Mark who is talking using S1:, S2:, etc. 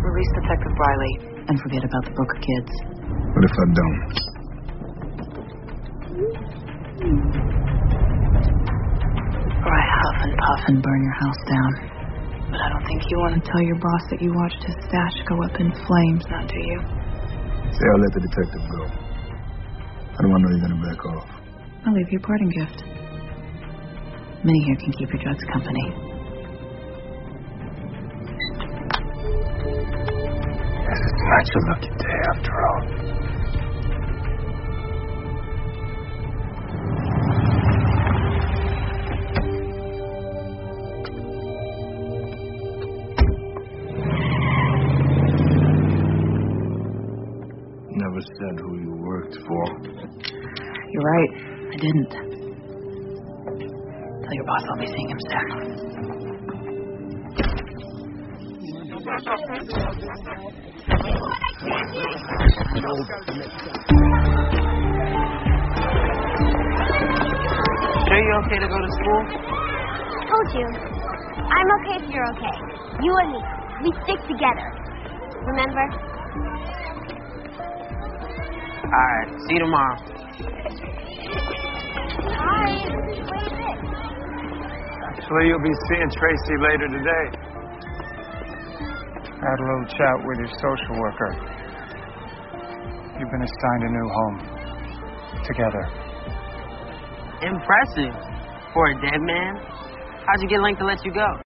S1: Release Detective Riley and forget about the Booker kids.
S2: What if I don't?
S1: Or I huff and puff and burn your house down. But I don't think you want to tell your boss that you watched his stash go up in flames, now do you?
S2: Say I'll let the detective go. I don't want to know you're going to back off.
S1: I'll leave you a parting gift. Minnie here can keep your drugs company.
S2: Yes, it's not your lucky day after all. Never said who you worked for.
S1: You're right. I didn't. Tell your boss I'll be seeing him soon.
S3: Sure you're okay to go to school?
S4: Told you. I'm okay if you're okay. You and me. We stick together. Remember?
S3: Alright, see you tomorrow.
S4: Hi. What is this?
S5: Actually, you'll be seeing Tracy later today. Had a little chat with your social worker. You've been assigned a new home. Together.
S3: Impressive. For a dead man? How'd you get Link to let you go?